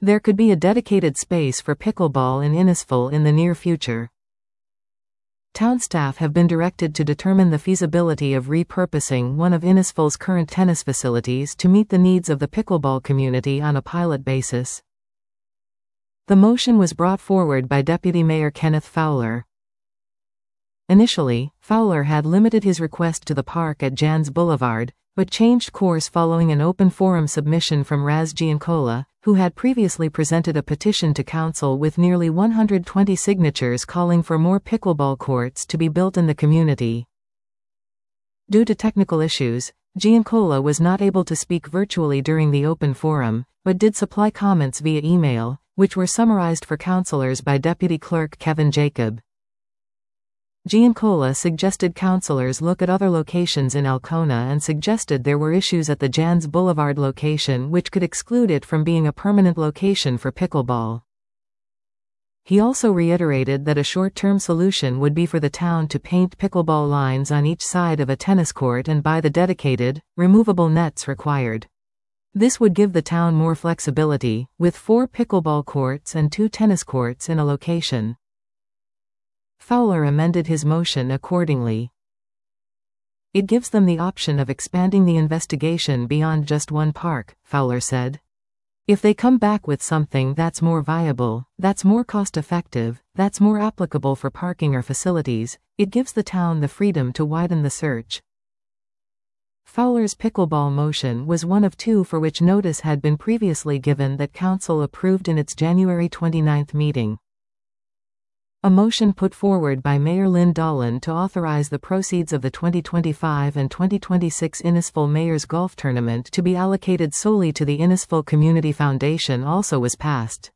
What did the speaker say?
There could be a dedicated space for pickleball in Innisfil in the near future. Town staff have been directed to determine the feasibility of repurposing one of Innisfil's current tennis facilities to meet the needs of the pickleball community on a pilot basis. The motion was brought forward by Deputy Mayor Kenneth Fowler. Initially, Fowler had limited his request to the park at Jans Boulevard, but changed course following an open forum submission from Raz Giancola, who had previously presented a petition to council with nearly 120 signatures calling for more pickleball courts to be built in the community. Due to technical issues, Giancola was not able to speak virtually during the open forum, but did supply comments via email, which were summarized for councillors by Deputy Clerk Kevin Jacob. Giancola suggested councillors look at other locations in Alcona and suggested there were issues at the Jans Boulevard location which could exclude it from being a permanent location for pickleball. He also reiterated that a short-term solution would be for the town to paint pickleball lines on each side of a tennis court and buy the dedicated, removable nets required. This would give the town more flexibility, with 4 pickleball courts and 2 tennis courts in a location. Fowler amended his motion accordingly. It gives them the option of expanding the investigation beyond just one park, Fowler said. If they come back with something that's more viable, that's more cost-effective, that's more applicable for parking or facilities, it gives the town the freedom to widen the search. Fowler's pickleball motion was one of 2 for which notice had been previously given that council approved in its January 29 meeting. A motion put forward by Mayor Lynn Dolan to authorize the proceeds of the 2025 and 2026 Innisfil Mayor's Golf Tournament to be allocated solely to the Innisfil Community Foundation also was passed.